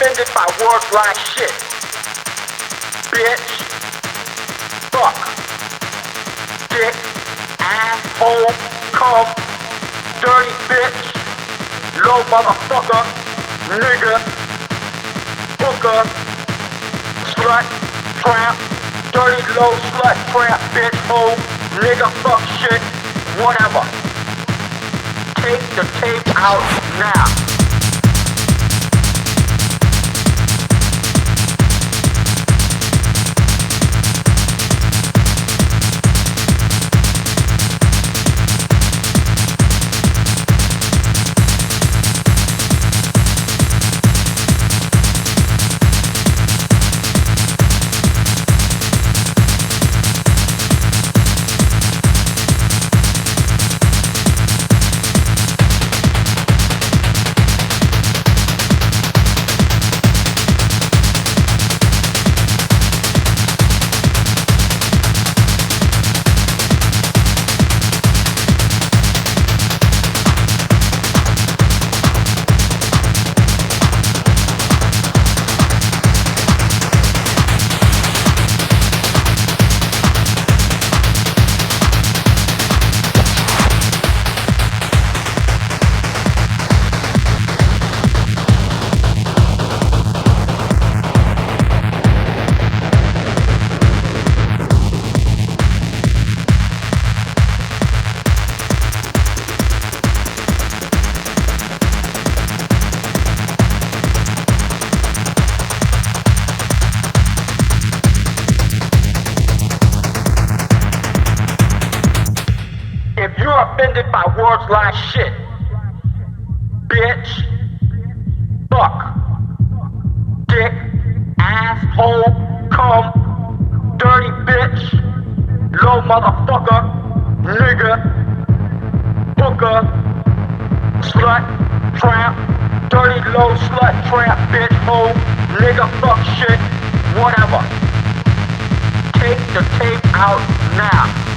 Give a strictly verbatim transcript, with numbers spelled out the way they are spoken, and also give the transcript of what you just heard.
offended by words like shit, bitch, fuck, dick, asshole, cum, dirty bitch, low motherfucker, nigga, hooker, slut, tramp, dirty low slut, tramp, bitch, hoe, nigga, fuck, shit, whatever. Take the tape out now. If you're offended by words like shit, bitch, fuck, dick, asshole, cum, dirty bitch, low motherfucker, nigga, hooker, slut, tramp, dirty low slut, tramp, bitch, hoe, nigga, fuck, shit, whatever. Take the tape out now.